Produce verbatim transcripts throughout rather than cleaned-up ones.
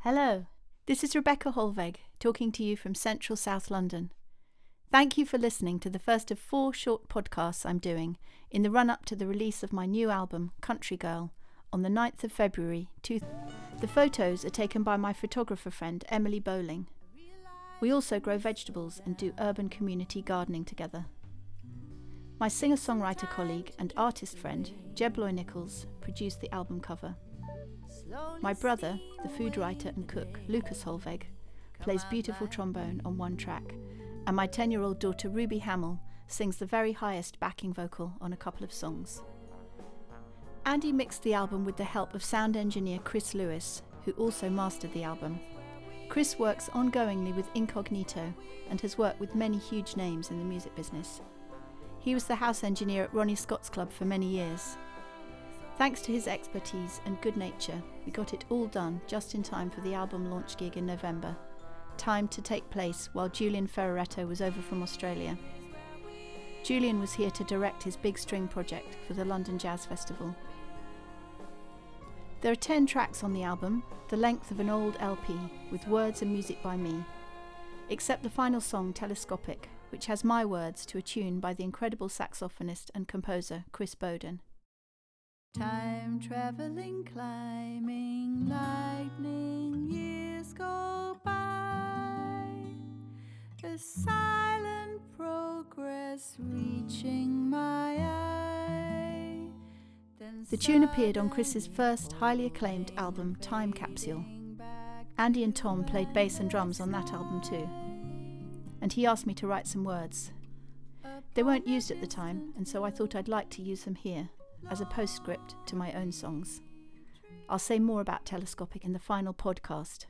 Hello, this is Rebecca Holveg talking to you from central South London. Thank you for listening to the first of four short podcasts I'm doing in the run-up to the release of my new album, Country Girl, on the ninth of February. The photos are taken by my photographer friend Emily Bowling. We also grow vegetables and do urban community gardening together. My singer-songwriter colleague and artist friend, Jeb Loy Nichols, produced the album cover. My brother, the food writer and cook, Lucas Holveg, plays beautiful trombone on one track, and my ten-year-old daughter, Ruby Hamill, sings the very highest backing vocal on a couple of songs. Andy mixed the album with the help of sound engineer Chris Lewis, who also mastered the album. Chris works ongoingly with Incognito and has worked with many huge names in the music business. He was the house engineer at Ronnie Scott's Club for many years. Thanks to his expertise and good nature, we got it all done just in time for the album launch gig in November, timed to take place while Julian Ferraretto was over from Australia. Julian was here to direct his big string project for the London Jazz Festival. There are ten tracks on the album, the length of an old L P, with words and music by me, except the final song, Telescopic, which has my words to a tune by the incredible saxophonist and composer Chris Bowden. Time travelling, climbing, lightning, years go by, a silent progress reaching my eye. The tune appeared on Chris's first highly acclaimed album, Time Capsule. Andy and Tom played bass and drums on that album too, and he asked me to write some words. They weren't used at the time, and so I thought I'd like to use them here as a postscript to my own songs. I'll say more about Telescopic in the final podcast.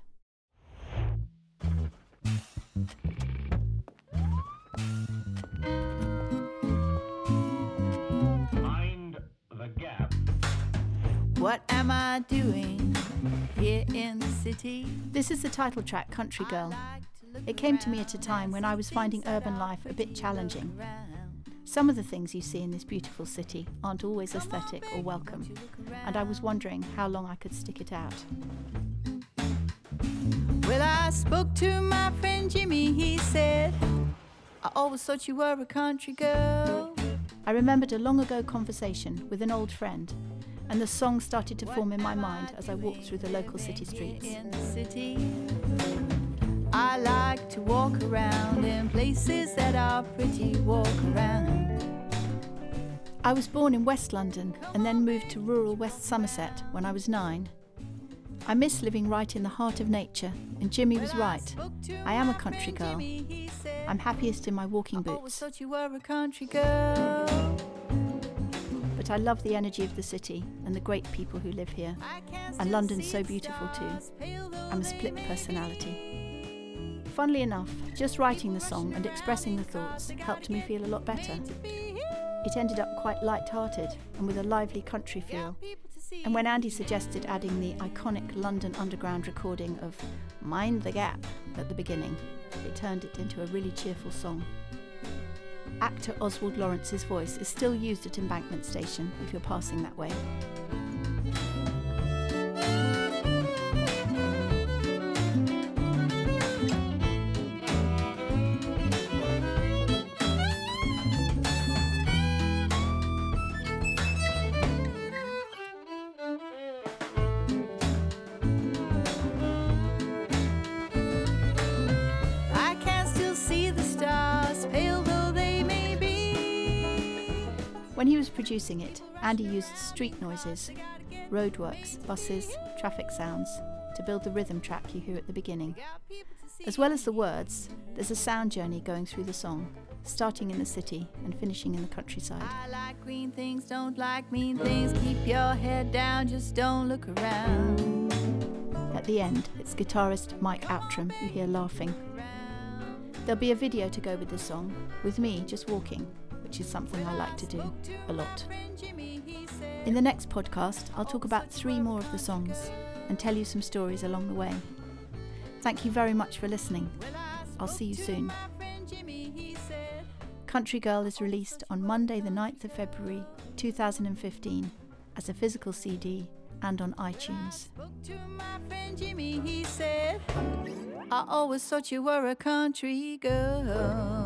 Mind the gap. What am I doing here in the city? This is the title track, Country Girl. It came to me at a time when I was finding urban life a bit challenging. Some of the things you see in this beautiful city aren't always aesthetic or welcome, and I was wondering how long I could stick it out. Well, I spoke to my friend Jimmy, he said, I always thought you were a country girl. I remembered a long ago conversation with an old friend, and the song started to form in my mind as I walked through the local city streets. In the city, I like to walk around in places that are pretty, walk around. I was born in West London and then moved to rural West Somerset when I was nine. I miss living right in the heart of nature, and Jimmy was right. I am a country girl. I'm happiest in my walking boots. But I love the energy of the city and the great people who live here. And London's so beautiful too. I'm a split personality. Funnily enough, just writing the song and expressing the thoughts helped me feel a lot better. It ended up quite light-hearted and with a lively country feel. And when Andy suggested adding the iconic London Underground recording of Mind the Gap at the beginning, it turned it into a really cheerful song. Actor Oswald Lawrence's voice is still used at Embankment Station if you're passing that way. When he was producing it, Andy used street noises, roadworks, buses, traffic sounds to build the rhythm track you hear at the beginning. As well as the words, there's a sound journey going through the song, starting in the city and finishing in the countryside. I like green things, don't like mean things, keep your head down, just don't look around. At the end, it's guitarist Mike Outram you hear laughing. There'll be a video to go with the song, with me just walking, which is something I like to do a lot. In the next podcast, I'll talk about three more of the songs and tell you some stories along the way. Thank you very much for listening. I'll see you soon. Country Girl is released on Monday the ninth of February two thousand fifteen as a physical C D and on iTunes. Spoke to my friend Jimmy, he said, I always thought you were a country girl.